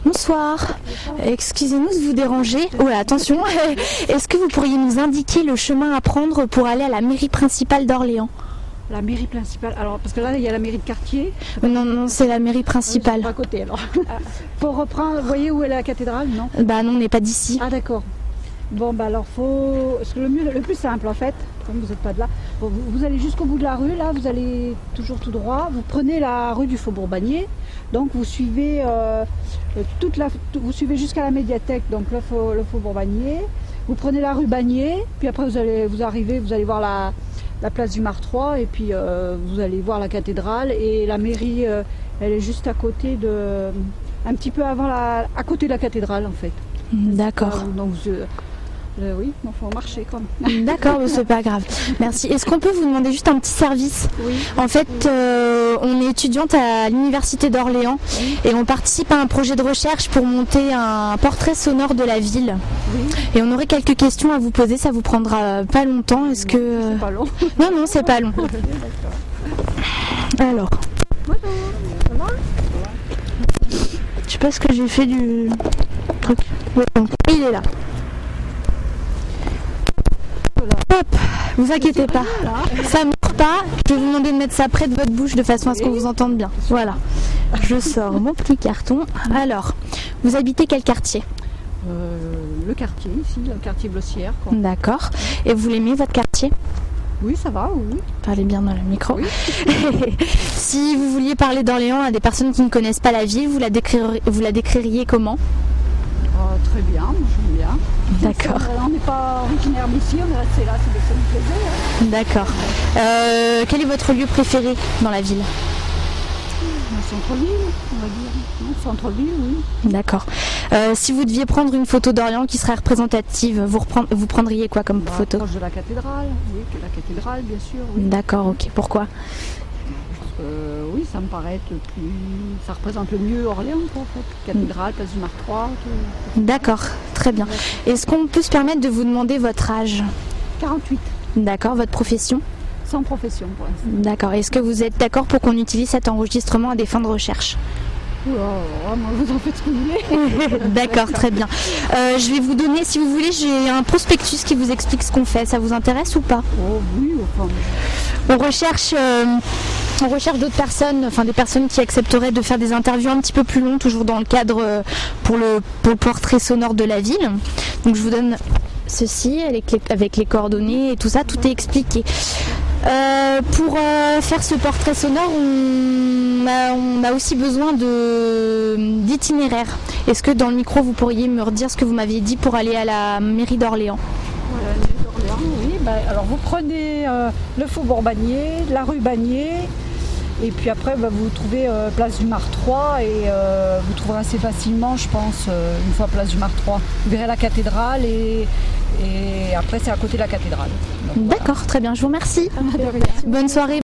Bonsoir, excusez-nous de vous déranger. Oh là, attention, est-ce que vous pourriez nous indiquer le chemin à prendre pour aller à la mairie principale d'Orléans? La mairie principale, alors parce que là il y a la mairie de quartier. Non, c'est la mairie principale. À côté alors. Pour reprendre, vous voyez où est la cathédrale, non? Bah non, on n'est pas d'ici. Ah d'accord. Bon bah alors faut, parce que le plus simple en fait, comme vous n'êtes pas de là, bon, vous allez jusqu'au bout de la rue, là vous allez toujours tout droit, vous prenez la rue du Faubourg-Bagné, donc vous suivez vous suivez jusqu'à la médiathèque, donc le Faubourg-Bagné, vous prenez la rue Bagné, puis après vous allez voir la place du Martroi, et puis vous allez voir la cathédrale, et la mairie elle est juste à côté un petit peu avant à côté de la cathédrale en fait. D'accord. Donc oui, il faut marcher quand même. D'accord, c'est pas grave. Merci. Est-ce qu'on peut vous demander juste un petit service? Oui. En fait, on est étudiante à l'université d'Orléans et on participe à un projet de recherche pour monter un portrait sonore de la ville. Oui. Et on aurait quelques questions à vous poser, ça vous prendra pas longtemps. Est-ce que... C'est pas long. Non, c'est pas long. Alors. Bonjour. Ça va? Je sais pas ce que j'ai fait du truc. Ouais, donc, il est là. Hop, vous inquiétez pas, ça ne meurt pas. Je vais vous demander de mettre ça près de votre bouche de façon à ce qu'on vous entende bien. Voilà, je sors mon petit carton. Alors, vous habitez quel quartier? Le quartier ici, le quartier Blossière. D'accord. Et vous l'aimez votre quartier? Oui, ça va, oui. Parlez bien dans le micro. Oui. Si vous vouliez parler d'Orléans à des personnes qui ne connaissent pas la ville, vous la décririez comment? Très bien, moi j'aime bien. D'accord. On n'est pas originaire d'ici, on est resté là, ça nous plaisait. Hein. D'accord. Quel est votre lieu préféré dans la ville? Centre-ville, on va dire. Non, centre-ville, oui. D'accord. Si vous deviez prendre une photo d'Orléans qui serait représentative, vous prendriez quoi comme photo? Proche de la cathédrale, oui, la cathédrale bien sûr. Oui. D'accord, ok. Pourquoi? Oui, ça me paraît ça représente le mieux Orléans, quoi, en fait. Cathédrale, place du Martroi. D'accord, très bien. Est-ce qu'on peut se permettre de vous demander votre âge? 48. D'accord, votre profession? Sans profession pour l'instant. D'accord. Est-ce que vous êtes d'accord pour qu'on utilise cet enregistrement à des fins de recherche? Moi, vous en faites ce que vous voulez. D'accord, très bien. Je vais vous donner, si vous voulez, j'ai un prospectus qui vous explique ce qu'on fait. Ça vous intéresse ou pas? Oh oui, enfin... On recherche d'autres personnes, enfin des personnes qui accepteraient de faire des interviews un petit peu plus longues, toujours dans le cadre pour le portrait sonore de la ville. Donc je vous donne ceci avec les coordonnées et tout ça, tout est expliqué. Pour faire ce portrait sonore, on a aussi besoin d'itinéraire. Est-ce que dans le micro vous pourriez me redire ce que vous m'aviez dit pour aller à la mairie d'Orléans? Voilà, la mairie d'Orléans, oui. Alors vous prenez le Faubourg-Bagné, la rue Bagné, et puis après vous trouvez place du Martroi, et vous trouverez assez facilement, je pense, une fois place du Martroi. Vous verrez la cathédrale et après c'est à côté de la cathédrale. Donc, d'accord, voilà. Très bien, je vous remercie. De rien. Bonne soirée.